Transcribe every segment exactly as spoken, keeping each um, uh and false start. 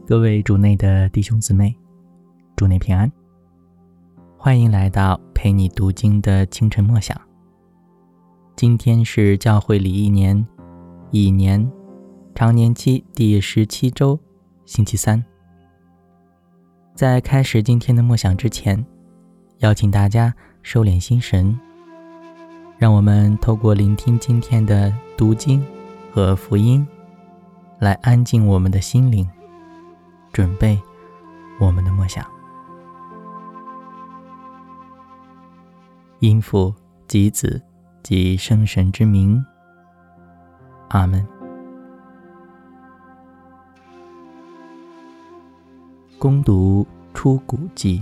各位主内的弟兄姊妹，主内平安，欢迎来到陪你读经的清晨默想。今天是教会里一年乙年常年期第十七周星期三。在开始今天的默想之前，邀请大家收敛心神，让我们透过聆听今天的读经和福音，来安静我们的心灵，准备我们的默想。因父及子及圣神之名，阿们。恭读出谷记。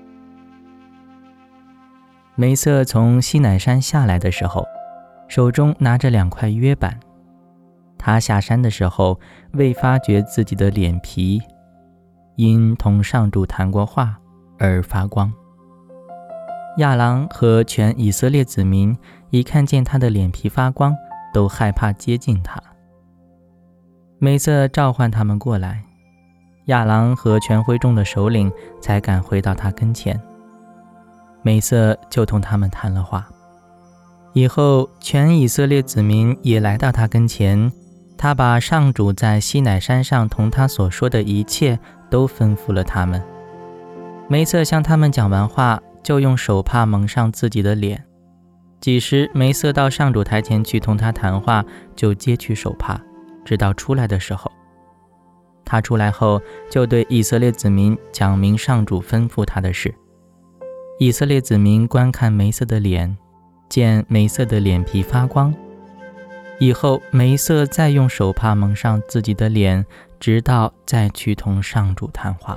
梅瑟从西乃山下来的时候，手中拿着两块约板。他下山的时候，未发觉自己的脸皮因同上主谈过话而发光。亚郎和全以色列子民一看见他的脸皮发光，都害怕接近他。梅瑟召唤他们过来，亚郎和全会众的首领才敢回到他跟前。梅瑟就同他们谈了话。以后全以色列子民也来到他跟前，他把上主在西乃山上同他所说的一切都吩咐了他们。梅瑟向他们讲完话，就用手帕蒙上自己的脸。几时梅瑟到上主台前去同他谈话，就揭去手帕，直到出来的时候。他出来后，就对以色列子民讲明上主吩咐他的事。以色列子民观看梅瑟的脸，见梅瑟的脸皮发光。以后梅瑟再用手帕蒙上自己的脸，直到再去同上主谈话。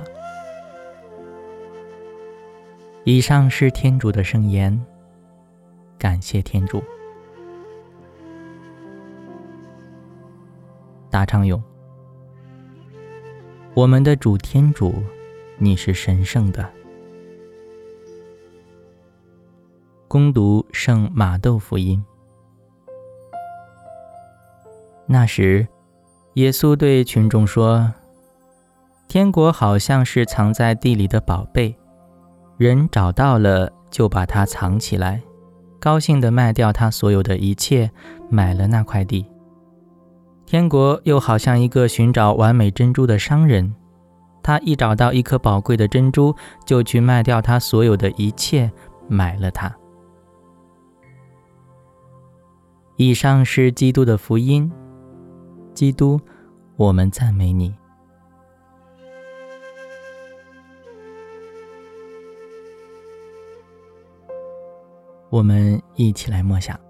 以上是天主的圣言，感谢天主。答唱咏。我们的主天主，你是神圣的。恭读圣马窦福音。那时，耶稣对群众说：天国好像是藏在地里的宝贝，人找到了就把它藏起来，高兴地卖掉他所有的一切，买了那块地。天国又好像一个寻找完美珍珠的商人，他一找到一颗宝贵的珍珠，就去卖掉他所有的一切，买了它。以上是基督的福音。基督，我们赞美你。我们一起来默想。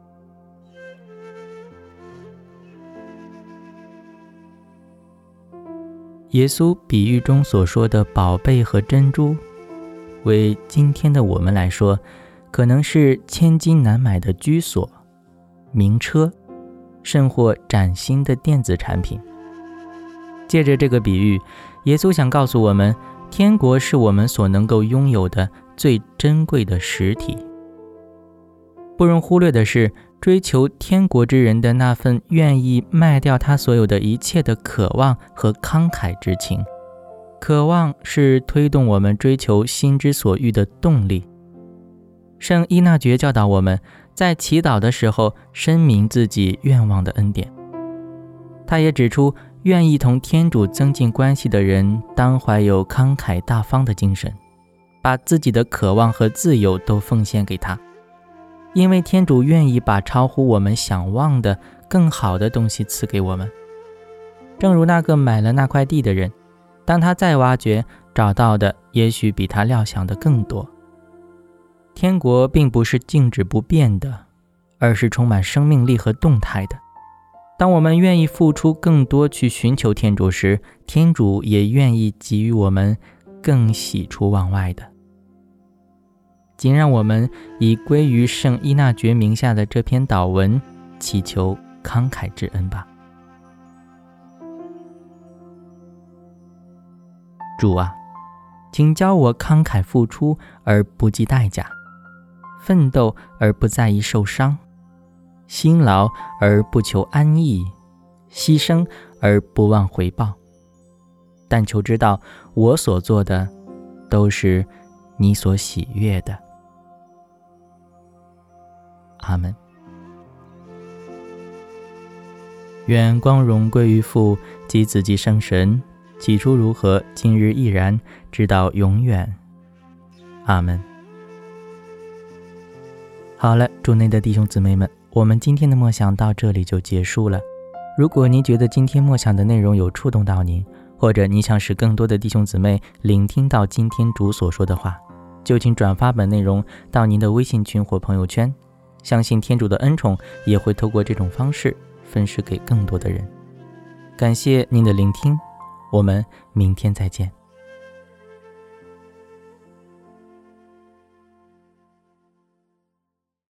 耶稣比喻中所说的宝贝和珍珠，为今天的我们来说，可能是千金难买的居所、名车，甚或崭新的电子产品。借着这个比喻，耶稣想告诉我们，天国是我们所能够拥有的最珍贵的实体。不容忽略的是，追求天国之人的那份愿意卖掉他所有的一切的渴望和慷慨之情。渴望是推动我们追求心之所欲的动力。圣依纳爵教导我们，在祈祷的时候申明自己愿望的恩典。他也指出，愿意同天主增进关系的人，当怀有慷慨大方的精神，把自己的渴望和自由都奉献给他。因为天主愿意把超乎我们想望的更好的东西赐给我们。正如那个买了那块地的人，当他再挖掘，找到的也许比他料想的更多。天国并不是静止不变的，而是充满生命力和动态的。当我们愿意付出更多去寻求天主时，天主也愿意给予我们更喜出望外的。仅让我们以归于圣依纳爵名下的这篇祷文，祈求慷慨之恩吧。主啊，请教我慷慨付出而不计代价，奋斗而不在意受伤，辛劳而不求安逸，牺牲而不忘回报。 但求知道我所做的都是你所喜悦的。阿们。愿光荣归于父及子及圣神，起初如何，今日亦然，直到永远。阿们。好了，主内的弟兄姊妹们，我们今天的默想到这里就结束了。如果您觉得今天默想的内容有触动到您，或者你想使更多的弟兄姊妹聆听到今天主所说的话，就请转发本内容到您的微信群或朋友圈，相信天主的恩宠也会透过这种方式分施给更多的人。感谢您的聆听，我们明天再见。